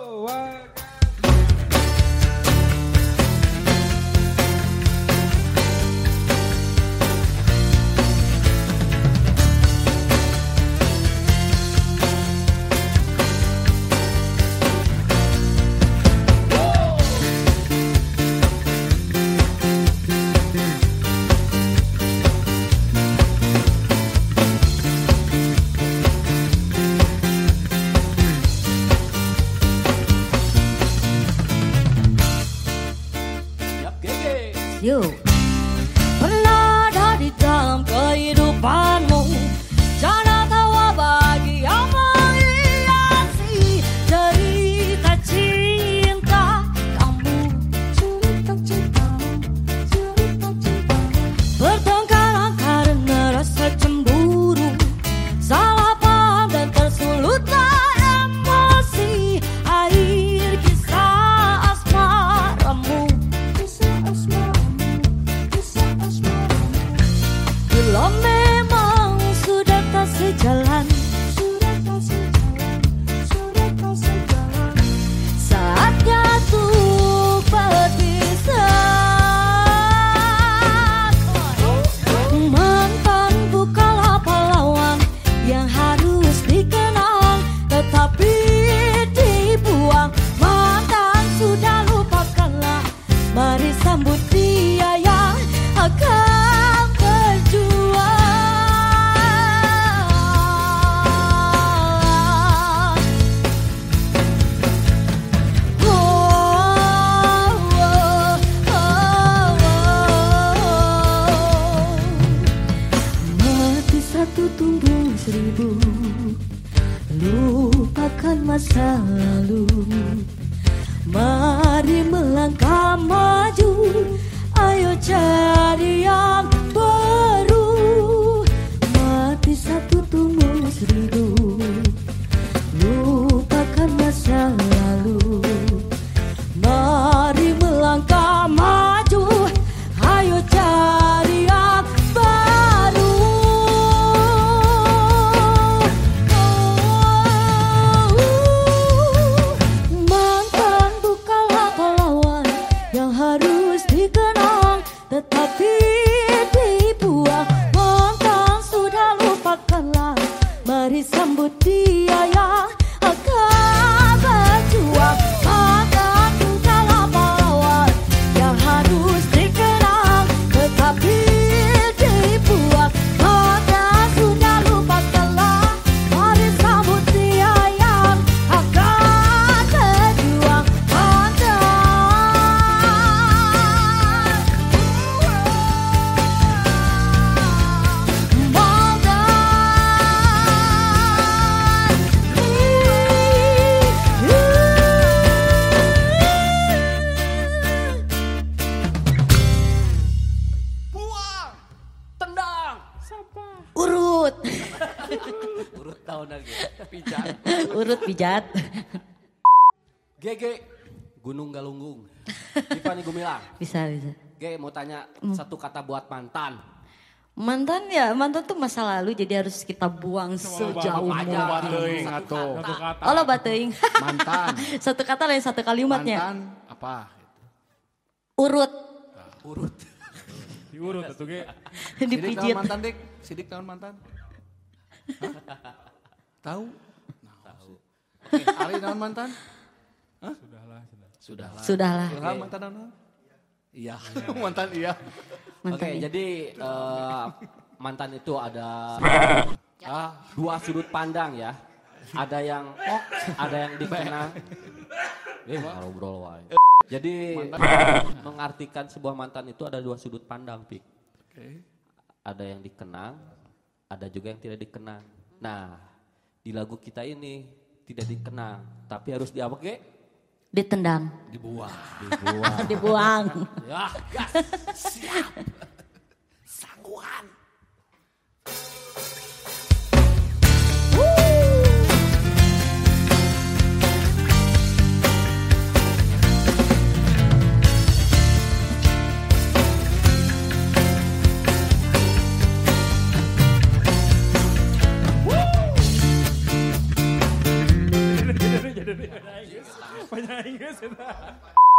Yo, pernah ada di dalam kehidupanmu cara tawa bagi yang menghiasi cerita cinta kamu, cerita cinta bertengkaran karena rasa cemburu, salah paham dan tersulutlah emosi, air kisah asmaramu. Bila memang sudah tak sejalan, saatnya untuk berpisah. Mantan bukanlah pahlawan yang harus dikenang, tetapi dibuang. Mantan sudah lupakanlah, mari sambut dia yang akan tumbuh seribu, lupakan masa lalu, mari melangkah maju, ayo cari yang baru. Mati satu tumbuh seribu, lupakan masa lalu, mari melangkah maju, ayo cari yang baru. Tetapi dibuang, mantan sudah lupakanlah, mari sambut dia yang akan berjuang. Mantan bukanlah pahlawan yang harus dikenang, tetapi dibuang, mantan sudah lupakanlah, mari sambut dia yang akan berjuang. Urut. Urut tahun lagi. Pijat. Urut pijat. GG Gunung Galunggung. Tiffany Gumilang. Bisa. G mau tanya satu kata buat mantan. Mantan tuh masa lalu, jadi harus kita buang sejauh mungkin. Oh lo bateuing. Mantan. Satu kata lain satu kalimatnya. Mantan apa? Urut. Urut. Diurut atau ge. Dipijit. Sidik tahun mantan dik. Sidik tahun mantan. Tahu? Tahu. Ari tahun mantan? Hah? Sudahlah. Ilham mantan tahun? Iya. Mantan iya. Oke, jadi mantan itu ada dua sudut pandang ya. Ada yang dikenang. Ngobrol wae. Jadi mengartikan sebuah mantan itu ada dua sudut pandang, Pik. Oke. Ada yang dikenang, ada juga yang tidak dikenang. Nah, di lagu kita ini tidak dikenang, tapi harus diapa ge? Ditendang. Dibuang. Dibuang. Ya, gas. Siap. Sangguan. Penyaing geus eta.